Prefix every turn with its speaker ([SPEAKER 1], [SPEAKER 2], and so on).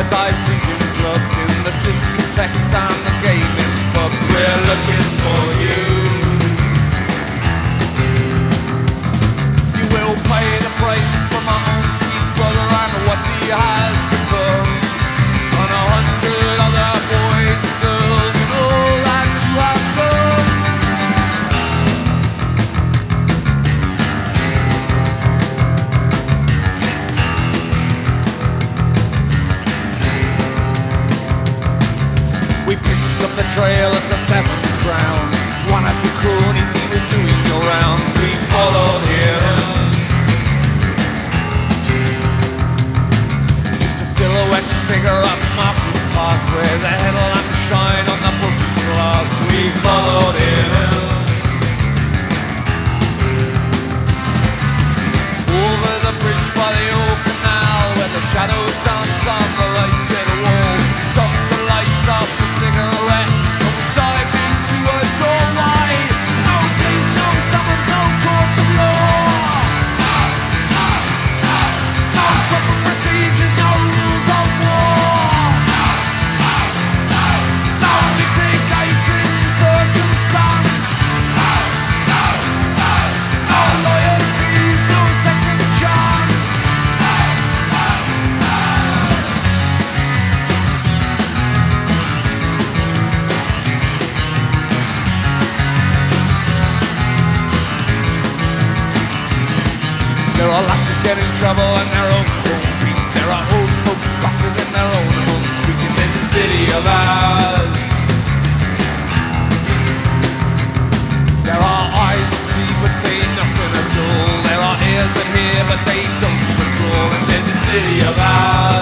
[SPEAKER 1] dive drinking clubs, in the discotheques and the gaming pubs. We're looking for you. You will pay the price for my own sweet brother and what he has become, and 100 other boys and girls and all that you have done. We picked up the trail at the Seven Crowns. One of your cronies, he was doing your rounds. We followed him. Just a silhouette figure up Market Pass, where the headlamps shine on the broken glass. We followed him. Over the bridge by the old canal, where the shadows dance on the lighted wall. Stopped to light up a cigarette, and we dived into a doorway. No police, no summons, no courts of law. No proper procedures, no rules of war. No mitigating circumstance. No lawyers' fees, no second chance. There are lasses get in trouble in their own home beat. There are old folks battered in their own home street in this city of ours. There are eyes that see but say nothing at all. There are ears that hear but they don't recall in this city of ours.